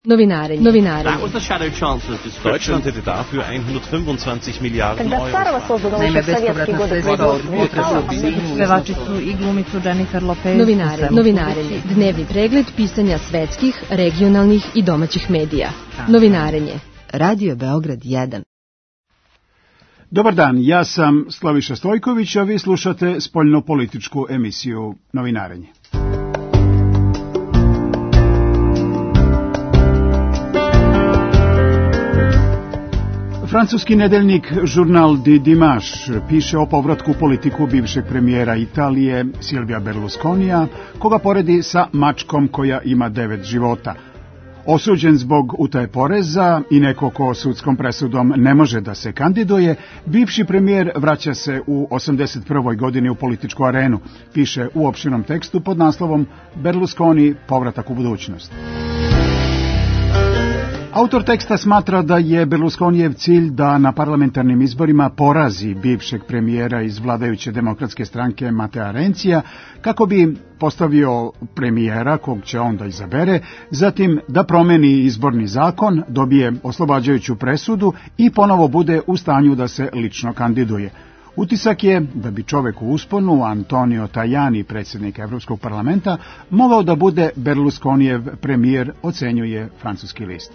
Novinarenje. Deutschland hätte dafür 125 Miliarden Euro. Naime, bespovratna sredstva od potresa u visinu pevačicu i glumicu Jennifer Lopez. Novinarenje. Dnevni pregled pisanja svetskih, regionalnih i domaćih medija. Novinarenje. Radio Beograd 1. Dobar dan, ja sam Slaviša Stojković, a vi slušate spoljnopolitičku emisiju Novinarenje. Francuski nedeljnik Journal du Dimanche piše o povratku u politiku bivšeg premijera Italije Silvija Berlusconija, koga poredi sa mačkom koja ima 9 života. Osuđen zbog utaje poreza i neko ko sudskom presudom ne može da se kandiduje, bivši premijer vraća se u 81. godini u političku arenu, piše u opširnom tekstu pod naslovom Berlusconi povratak u budućnost. Autor teksta smatra da je Berlusconijev cilj da na parlamentarnim izborima porazi bivšeg premijera iz vladajuće demokratske stranke Matea Rencija, kako bi postavio premijera kog će on da izabere, zatim da promeni izborni zakon, dobije oslobađajuću presudu i ponovo bude u stanju da se lično kandiduje. Utisak je da bi čovek u usponu, Antonio Tajani, predsjednik Evropskog parlamenta, mogao da bude Berlusconijev premijer, ocenjuje francuski list.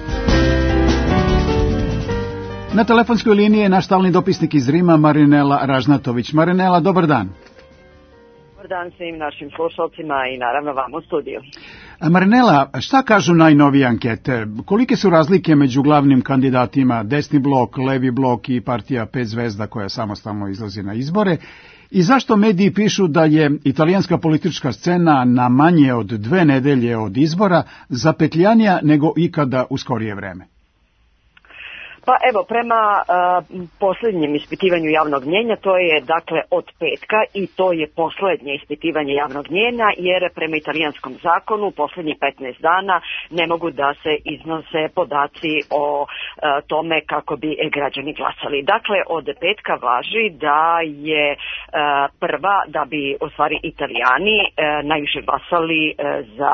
Na telefonskoj liniji je naš stalni dopisnik iz Rima, Marinela Ražnatović. Marinela, dobar dan. Dobar dan svim našim slušalcima i naravno vam u studiju. Marinela, šta kažu najnovije ankete? Kolike su razlike među glavnim kandidatima, desni blok, levi blok i partija 5 zvezda koja samostalno izlazi na izbore? I zašto mediji pišu da je italijanska politička scena na manje od 2 nedelje od izbora zapetljanija nego ikada u skorije vreme? Pa evo, prema posljednjem ispitivanju javnog mnjenja, to je dakle od petka i to je posljednje ispitivanje javnog mnjenja, jer prema italijanskom zakonu posljednjih 15 dana ne mogu da se iznose podaci o tome kako bi građani glasali. Dakle, od petka važi da je prva, da bi u stvari Italijani najviše glasali za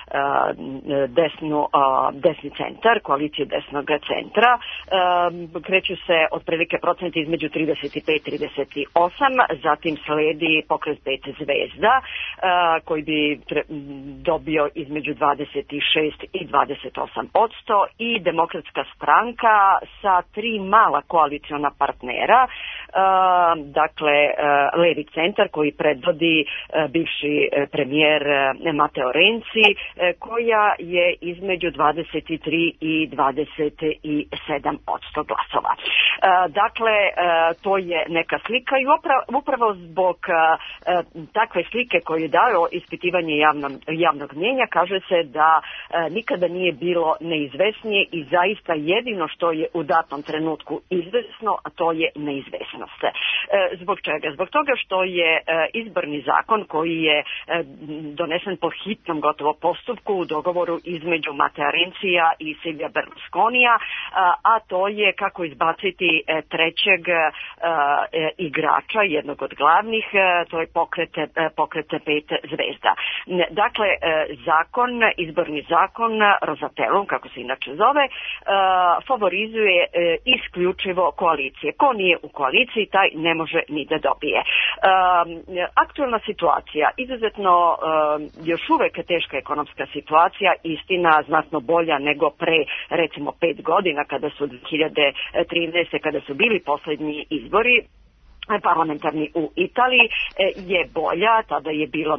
desni centar, koaliciju desnog centra. Kreću se otprilike procenti između 35-38, zatim sledi pokret 5 zvezda koji bi dobio između 26 i 28% i demokratska stranka sa 3 mala koaliciona partnera, dakle levi centar koji predvodi bivši premijer Matteo Renzi, koja je između 23 i 27% glasova. Dakle, to je neka slika i upravo zbog takve slike koju je dao ispitivanje javnog mnjenja, kaže se da nikada nije bilo neizvesnije i zaista jedino što je u datom trenutku izvesno, a to je neizvesnost. Zbog čega? Zbog toga što je izborni zakon koji je donesen po hitnom gotovo postupku u dogovoru između Matea Renzija i Silvija Berlusconija, a to je kako izbaciti trećeg igrača, jednog od glavnih, to je pokret 5 zvezda. Dakle, izborni zakon Rosatellum, kako se inače zove, favorizuje isključivo koalicije. Ko nije u koaliciji, taj ne može ni da dobije. Aktualna situacija, izuzetno još uvek teška ekonomska situacija, istina znatno bolja nego pre recimo 5 godina kada su 2013. kada su bili posljednji izbori parlamentarni u Italiji, je bolja, tada je bilo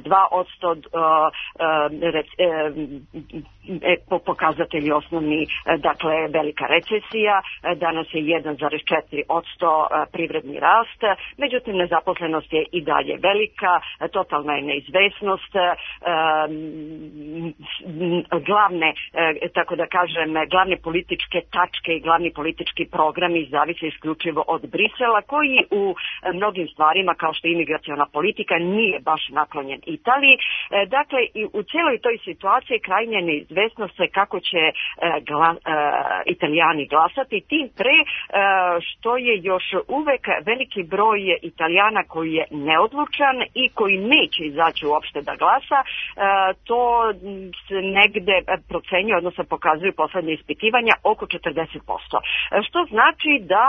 -2%, pokazatelji osnovni, dakle velika recesija, danas je 1,4% privredni rast, međutim nezaposlenost je i dalje velika, totalna je neizvesnost, glavne političke tačke i glavni politički programi zavise isključivo od Brisela, koji u mnogim stvarima kao što je imigraciona politika nije baš naklonjen Italiji. Dakle, i u cijeloj toj situaciji krajnja neizvesnost kako će Italijani glasati, tim pre što je još uvek veliki broj Italijana koji je neodlučan i koji neće izaći uopšte da glasa. To se negde procenjuje, odnosno pokazuju poslednje ispitivanja, oko 40%. Što znači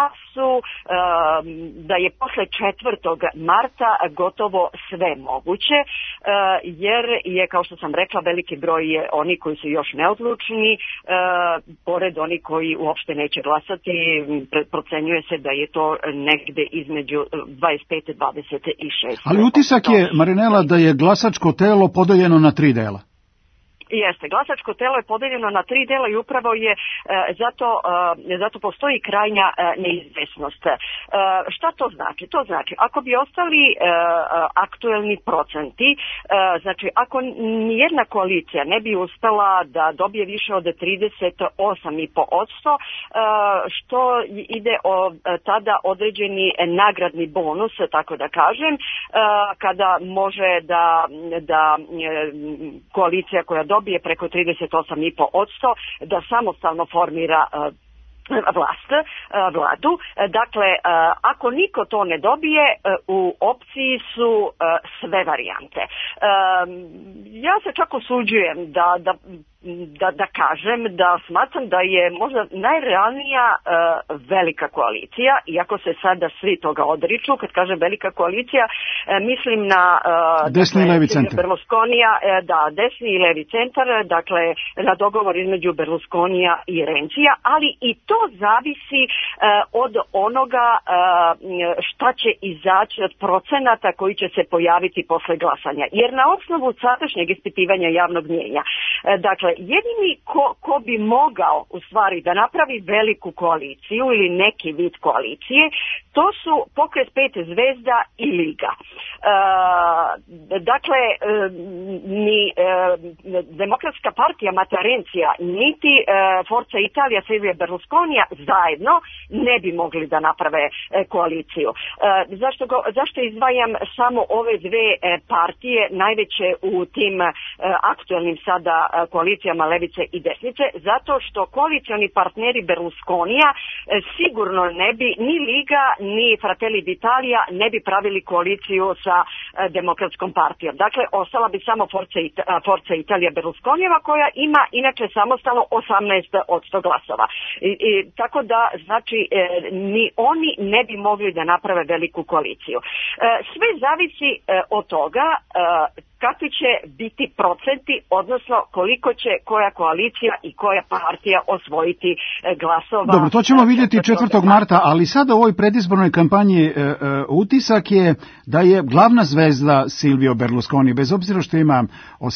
da je posle 4. marta gotovo sve moguće, jer je, kao što sam rekla, veliki broj je oni koji su još neodlučni, pored oni koji uopšte neće glasati, procenjuje se da je to negde između 25 i 26. Ali utisak je, Marinela, da je glasačko telo podeljeno na 3 dela. Jeste, glasačko telo je podeljeno na 3 dela i upravo je zato postoji krajnja neizvesnost. Šta to znači? To znači, ako bi ostali aktuelni procenti, znači ako nijedna koalicija ne bi uspela da dobije više od 38,5%, što ide tada određeni nagradni bonus, tako da kažem, kada može da koalicija koja dobije preko 38,5% da samostalno formira vladu. Dakle, ako niko to ne dobije, u opciji su sve varijante. Ja se čak usuđujem da kažem da smatram da je možda najrealnija velika koalicija, iako se sada svi toga odriču. Kad kažem velika koalicija, mislim na desni i levi centar. Berlusconija, desni i levi centar, dakle na dogovor između Berlusconija i Rencija, ali i to zavisi od onoga šta će izaći od procenata koji će se pojaviti posle glasanja. Jer na osnovu sadašnjeg ispitivanja javnog mnijenja, dakle, jedini ko bi mogao u stvari da napravi veliku koaliciju ili neki vid koalicije, to su Pokret 5 zvezda i Liga. Dakle, ni Demokratska partija Matteo Renzija, niti Forza Italia Silvia Berlusconija zajedno ne bi mogli da naprave koaliciju. Zašto izdvajam samo ove dve partije, najveće u tim aktualnim sada koalicijama levice i desnice? Zato što koalicioni partneri Berlusconija sigurno ne bi, ni Liga, ni Fratelli d'Italia ne bi pravili koaliciju sa Demokratskom partijom. Dakle, ostala bi samo Forza Italia Berlusconijeva, koja ima inače samostalno 18% glasova. Tako da, znači, ni oni ne bi mogli da naprave veliku koaliciju. Sve zavisi od toga kakvi će biti procenti, odnosno koliko će koja koalicija i koja partija osvojiti glasova. Dobro, to ćemo vidjeti 4. marta, ali sada u ovoj predizbornoj kampanji utisak je da je glavna zvezda Silvio Berlusconi, bez obzira što ima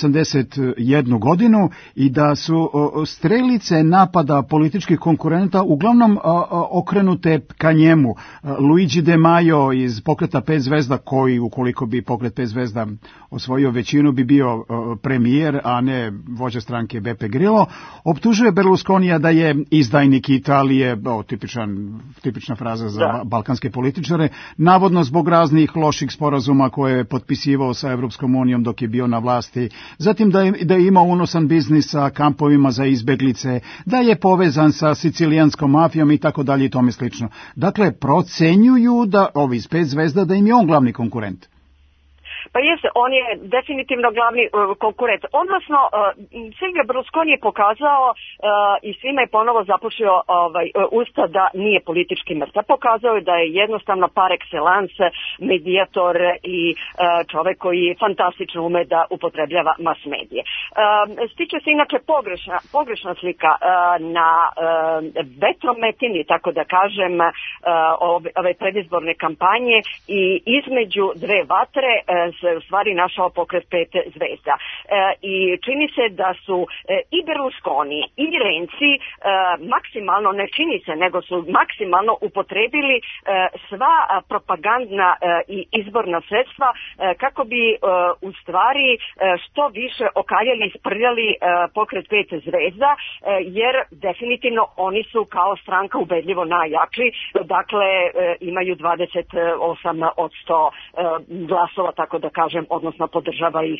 81 godinu, i da su strelice napada političkih konkurenta uglavnom okrenute ka njemu. Luigi De Maio iz Pokreta 5 zvezda, koji ukoliko bi Pokret 5 zvezda osvojio većinu bi bio premijer, a ne vođa stranke Beppe Grillo, optužuje Berlusconija da je izdajnik Italije, tipična fraza za balkanske političare, navodno zbog raznih loših sporazuma koje je potpisivao sa Evropskom unijom dok je bio na vlasti, zatim da je imao unosan biznis sa kampovima za izbeglice, da je povezan sa sicilijanskom mafijom i tako dalje i tome slično. Dakle, procenjuju da ovi iz 5 zvezda da im je on glavni konkurent. Pa jeste, on je definitivno glavni konkurent. Odnosno, Silvio Berlusconi je pokazao i svima je ponovo zapušio usta da nije politički mrtav. Pokazao je da je jednostavno par excellence medijator i čovek koji fantastično ume da upotrebljava mass medije. Stiče se inače pogrešna slika na vetrometini, tako da kažem, ove predizborne kampanje i između dve vatre u stvari našao pokret pet zvezda. I čini se da su i Berlusconi i Renzi maksimalno, ne čini se, nego su maksimalno upotrebili sva propagandna i izborna sredstva kako bi u stvari što više okaljali i sprljali pokret pet zvezda, jer definitivno oni su kao stranka ubedljivo najjači, dakle imaju 28% glasova, tako da kažem, odnosno podržava ih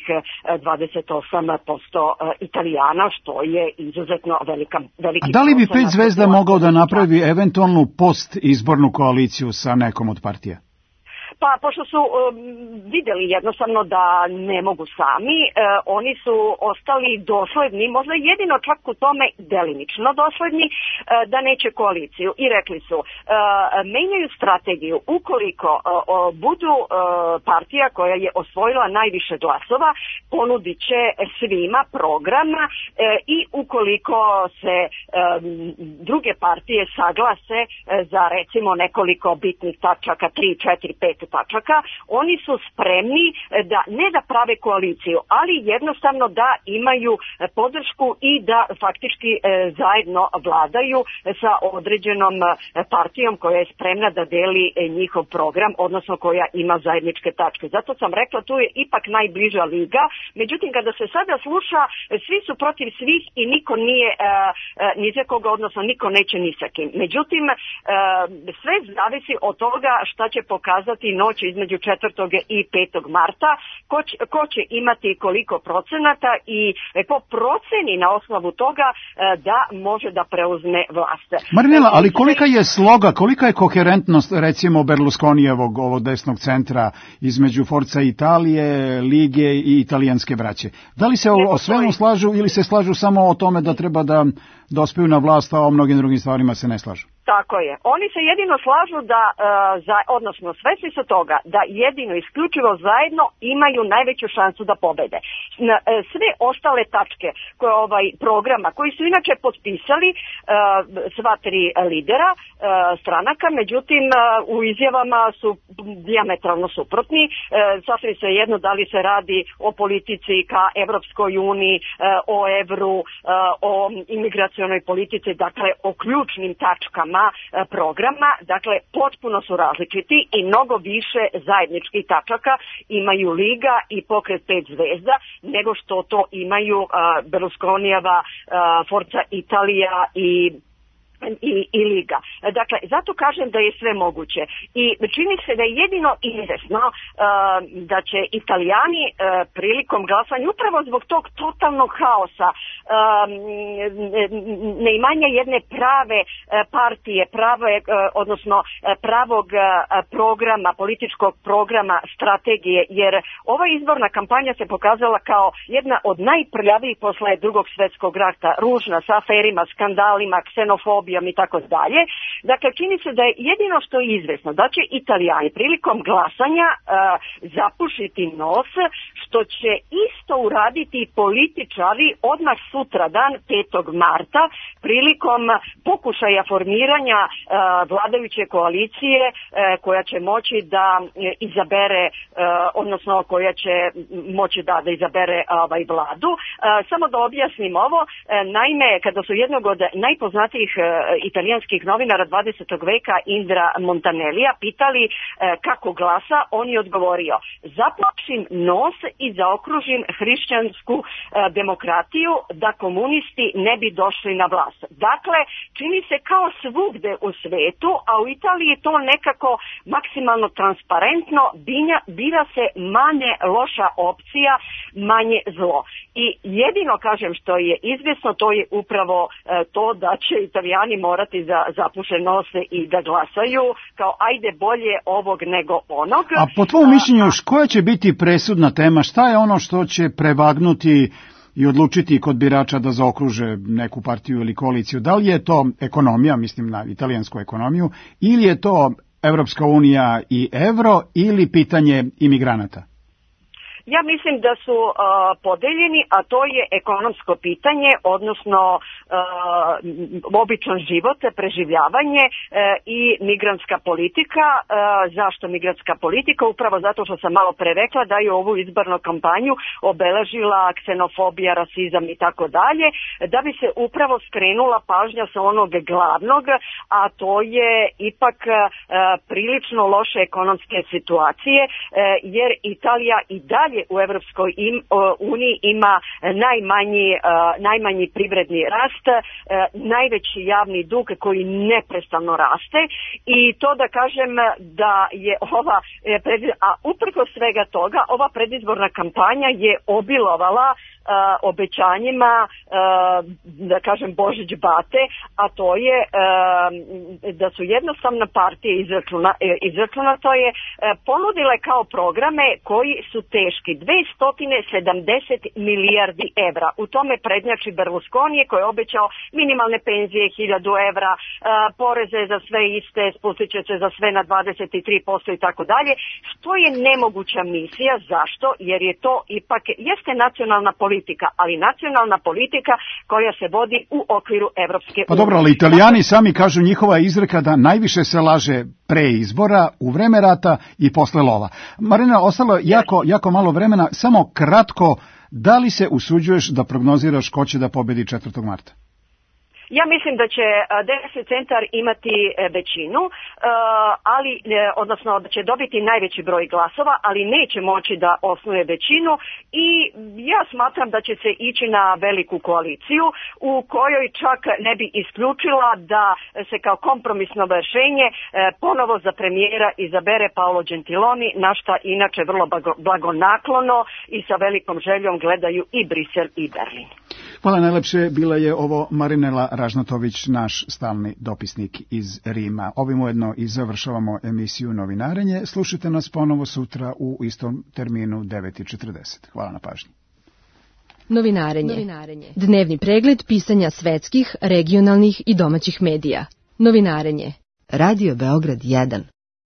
28% Italijana, što je izuzetno veliki. A da li bi pet zvezda mogao da napravi eventualnu post-izbornu koaliciju sa nekom od partija? Pa, pošto su vidjeli jednostavno da ne mogu sami, oni su ostali dosledni, možda jedino čak u tome delimično dosledni, da neće koaliciju. I rekli su, menjaju strategiju ukoliko budu partija koja je osvojila najviše glasova, ponudit će svima program i ukoliko se druge partije saglase za recimo nekoliko bitnih tačaka, 3, 4, 5 tačaka, oni su spremni da ne da prave koaliciju, ali jednostavno da imaju podršku i da faktički zajedno vladaju sa određenom partijom koja je spremna da deli njihov program, odnosno koja ima zajedničke tačke. Zato sam rekla, tu je ipak najbliža liga, međutim kada se sada sluša, svi su protiv svih i niko nije ni za koga, odnosno niko neće ni sa kim. Međutim, sve zavisi od toga šta će pokazati noć između 4. i 5. marta, ko će imati koliko procenata i po proceni na osnovu toga da može da preuzme vlast. Marinela, ali kolika je sloga, kolika je koherentnost recimo Berlusconijevog ovog desnog centra između Forza Italije, Lige i italijanske braće? Da li se o svemu slažu ili se slažu samo o tome da treba da dospiju na vlast, a o mnogim drugim stvarima se ne slažu? Tako je. Oni se jedino slažu da, odnosno svesni su toga da jedino isključivo zajedno imaju najveću šansu da pobede. Sve ostale tačke programa koji su inače potpisali sva tri lidera stranaka, međutim u izjavama su dijametralno suprotni. Sasvim se jedno da li se radi o politici ka Evropskoj uniji, o evru, o imigracionoj politici, dakle o ključnim tačkama programa, dakle potpuno su različiti i mnogo više zajedničkih tačaka imaju Liga i pokret pet zvezda nego što to imaju Berlusconijeva Forza Italija i Liga. Dakle, zato kažem da je sve moguće. I čini se da je jedino izvesno da će Italijani prilikom glasanja, upravo zbog tog totalnog haosa, neimanja jedne prave partije, odnosno pravog programa, političkog programa, strategije, jer ova izborna kampanja se pokazala kao jedna od najprljavijih posle Drugog svjetskog rata, ružna, sa aferima, skandalima, ksenofobijom i tako dalje. Dakle, čini se da je jedino što je izvesno da će Italijani prilikom glasanja zapušiti nos, što će isto uraditi političari odmah sutradan 5. marta prilikom pokušaja formiranja vladajuće koalicije koja će moći da izabere, odnosno koja će moći da izabere vladu. Samo da objasnim ovo, naime, kada su jednog od najpoznatijih italijanskih novinara 20. veka Indra Montanellija pitali kako glasa, on je odgovorio: zaplašim nos i zaokružim hrišćansku demokratiju da komunisti ne bi došli na vlast. Dakle, čini se kao svugde u svetu, a u Italiji je to nekako maksimalno transparentno, bira se manje loša opcija, manje zlo. I jedino, kažem, što je izvjesno, to je upravo to da će Italijani morati da zapuše nose i da glasaju kao ajde bolje ovog nego onog. A po tvom mišljenju, koja će biti presudna tema? Šta je ono što će prevagnuti i odlučiti kod birača da zaokruže neku partiju ili koaliciju? Da li je to ekonomija, mislim na italijansku ekonomiju, ili je to Evropska unija i evro, ili pitanje imigranata? Ja mislim da su podeljeni, a to je ekonomsko pitanje, odnosno običan život, preživljavanje i migrantska politika. Zašto migrantska politika? Upravo zato što sam malo pre rekla da je ovu izbornu kampanju obeležila ksenofobija, rasizam i tako dalje, da bi se upravo skrenula pažnja sa onog glavnog, a to je ipak prilično loše ekonomske situacije, jer Italija i dalje u Evropskoj uniji ima najmanji privredni rast, najveći javni dug koji neprestano raste i to da kažem da je a uprkos svega toga ova predizborna kampanja je obilovala obećanjima, da kažem Božić bate, a to je da su jednostavno partije izračunato je ponudile kao programe koji su teški 270 milijardi evra. U tome prednjači Berlusconi koji je obećao minimalne penzije 1000 evra, poreze za sve iste, spustit će se za sve na 23% i tako dalje, što je nemoguća misija. Zašto? Jer je to ipak, jeste nacionalna politika, ali nacionalna politika koja se vodi u okviru Evropske unije. Pa dobro, ali Italijani sami kažu, njihova izreka da najviše se laže pre izbora, u vreme rata i posle lova. Marina, ostalo je jako malo vremena, samo kratko, da li se usuđuješ da prognoziraš ko će da pobedi 4. marta? Ja mislim da će desni centar imati većinu, odnosno da će dobiti najveći broj glasova, ali neće moći da osnuje većinu i ja smatram da će se ići na veliku koaliciju u kojoj čak ne bi isključila da se kao kompromisno rješenje ponovo za premijera izabere Paolo Gentiloni, na šta inače vrlo blagonaklono i sa velikom željom gledaju i Brisel i Berlin. Hvala najlepše, bila je ovo Marinela Ražnatović, naš stalni dopisnik iz Rima. Ovim ujedno i završavamo emisiju Novinarenje. Slušajte nas ponovo sutra u istom terminu 9:40. Hvala na pažnji. Novinarenje. Dnevni pregled pisanja svetskih, regionalnih i domaćih medija. Novinarenje. Radio Beograd 1.